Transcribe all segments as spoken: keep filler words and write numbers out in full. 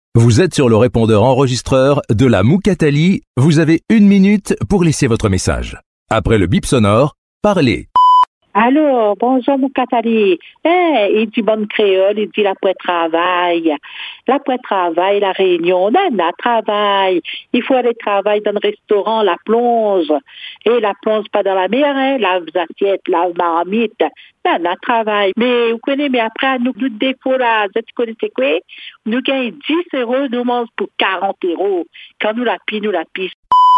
Vous êtes sur le répondeur enregistreur de la Moukatali. Vous avez une minute pour laisser votre message. Après le bip sonore, parlez. Allô, bonjour Moukatali. Eh, il dit bonne créole, il dit la poêle travail. La poêle travail, la réunion, nana travail. Il faut aller travailler dans le restaurant, la plonge. Et la plonge pas dans la mer, hein, lave les assiettes, lave marmite. Nana travail. Mais vous connaissez, mais après, nous, nous défauts là, vous connaissez quoi? Nous gagnons dix euros, nous mangeons pour quarante euros. Quand nous la pille, nous la pille.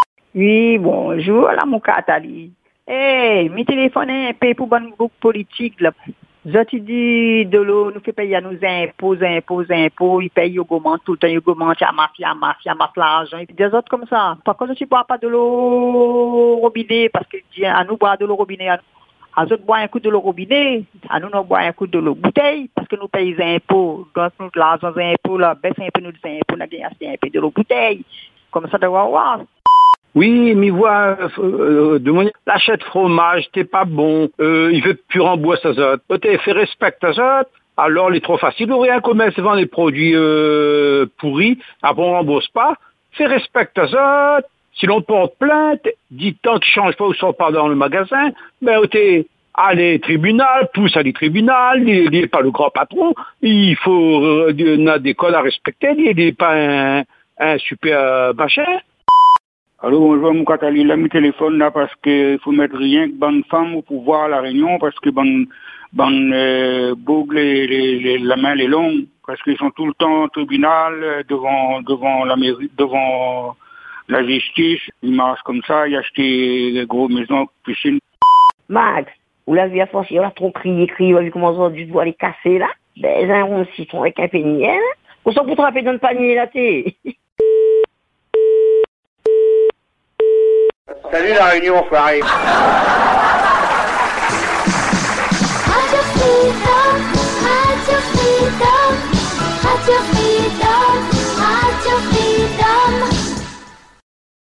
Oui, bonjour, la Moukatali. Eh, hey, mi téléphone un peu pour bonne boucle politique là. Je te dis de l'eau, nous fait payer à nos impôts, impôts, impôts, ils payent, ils augmentent tout le temps, ils augmentent à mafia, mafia, mafia, l'argent, et puis des autres comme ça. Par contre, je ne bois pas de l'eau robinet, parce que à nous boire de l'eau robinet, à nous, à nous boire un coup de l'eau robinet, à nous, nous boire un coup de l'eau bouteille, parce que nous payons des impôts, donc nous, l'argent des impôts, là, baisse un peu nous des impôts, nous avons assez un peu de l'eau bouteille. Comme ça, de voir, voir. Oui, mais voit euh, de mon l'achète fromage, t'es pas bon, euh, il veut plus rembourser ça. T'es fait respect ça, alors il est trop facile. Ou rien commerce vend des produits euh, pourris, après on rembourse pas. Fais respect ça. Si l'on porte plainte, dit tant qu'ils changent pas ou sont pas dans le magasin, ben t'es allez tribunal, pousse à les tribunal, il n'est pas le grand patron, il faut euh, il a des codes à respecter, il n'est pas un, un super euh, machin. Allô, bonjour, mon Moukatali, là, mon téléphone, là, parce que faut mettre rien que bonne femme pour voir la réunion, parce que bonne, bonne, euh, bougle, les, les, les, la main, les longue, parce qu'ils sont tout le temps au tribunal, devant, devant la mairie, devant la justice. Ils marchent comme ça, ils achètent des gros maisons, piscines. Max, vous l'avez à force, il a trop crié, crié, vous avez commencé à du doigt les casser, là. Ben, un rond citron avec un panier, hein. On s'en peut trapper dans le panier, là, t'es. Salut la réunion, enfoiré. Radio Freedom, Radio Freedom, Radio Freedom.